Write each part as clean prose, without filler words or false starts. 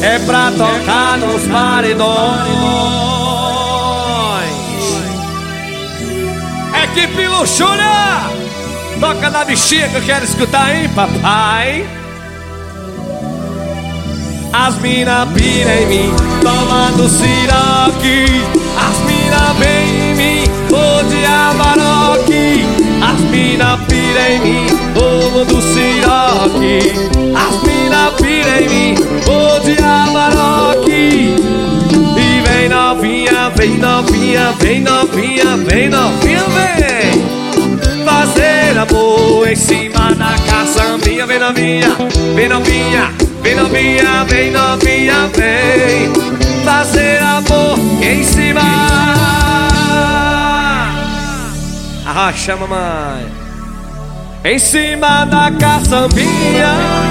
é pra tocar nos paredões. Equipe Luxúria, toca na bichinha que eu quero escutar, hein, papai? As mina pira em mim, tomando siroque. As mina vem em mim, ô de Amarok. As mina pira em mim, ô do siroque. As mina pira em mim, ô de Amarok. E vem novinha, vem novinha, vem novinha, vem novinha, vem fazer amor em cima da caçambinha. Vem novinha, vem novinha, vem novinha, vem novinha, vem fazer amor em cima. Arrocha, mamãe. Em cima da caçambinha.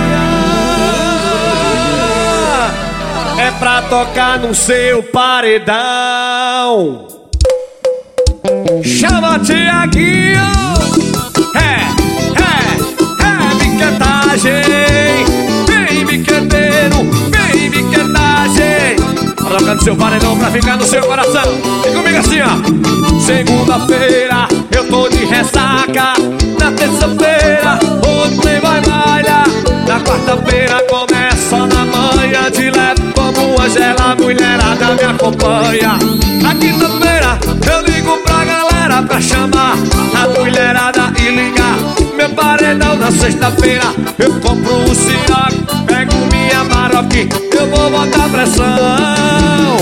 É pra tocar no seu paredão. Chama Tiaguinho. Biquetagem. Vem biqueteiro, vem biquetagem. Toca no seu paredão pra ficar no seu coração. Vem comigo assim, ó. Segunda-feira eu tô de ressaca. Na terça-feira o trem vai malhar. Na quarta-feira começa na manhã. De leve como uma gela, a mulherada me acompanha. Na quinta-feira eu ligo pra galera pra chamar a mulherada e ligar meu paredão. Na sexta-feira eu compro um siroque, pego minha Amarok, eu vou botar pressão.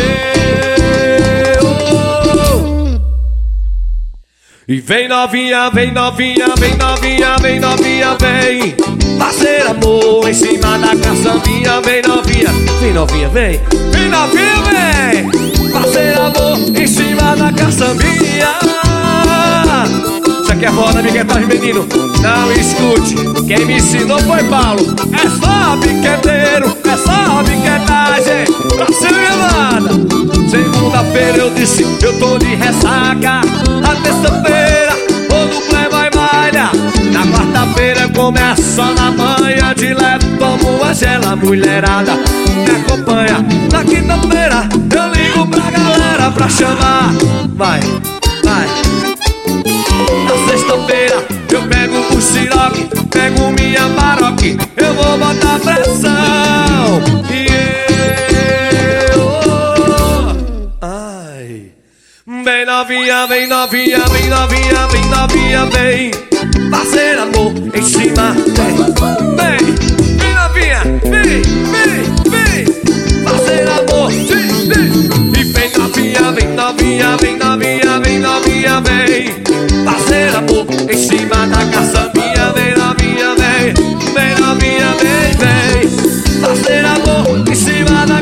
E vem novinha, vem novinha, vem novinha, vem novinha, vem fazer amor em cima da caçambinha. Vem novinha, vem novinha, vem, vem novinha, vem fazer amor em cima da caçambinha. Isso aqui é foda, biquetagem, menino. Não escute, quem me ensinou foi Paulo. É só biqueteiro, é só biquetagem. Pra ser amada. Segunda-feira eu disse, eu tô de ressaca. Na terça-feira, o duplé vai malha. Na quarta-feira começa na manhã. De leve tomo uma gela, mulherada me acompanha. Na quinta-feira eu ligo pra galera pra chamar. Vai, vai. Na sexta-feira eu pego o siroque, pego minha Amarok, eu vou botar pressão. E ai, vem novinha, vem novinha, vem novinha, vem novinha, vem fazer amor em cima. Vem, vem, vem novinha, vem, vem, vem fazer amor. Sim, sim. E vem novinha, vem novinha, vem novinha, vem novinha, vem fazer amor em cima da caçambinha. Vem novinha, vem, vem novinha, vem, vem fazer amor em cima da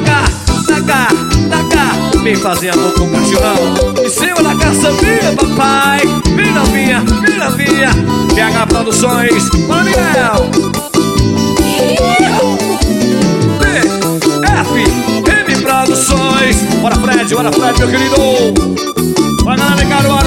vem fazer amor com o cachorrão em cima da caçambinha, papai. Vem novinha, vem novinha. PH Produções, Manoel FM Produções. Bora Fred, meu querido. Vai lá, Caruaru.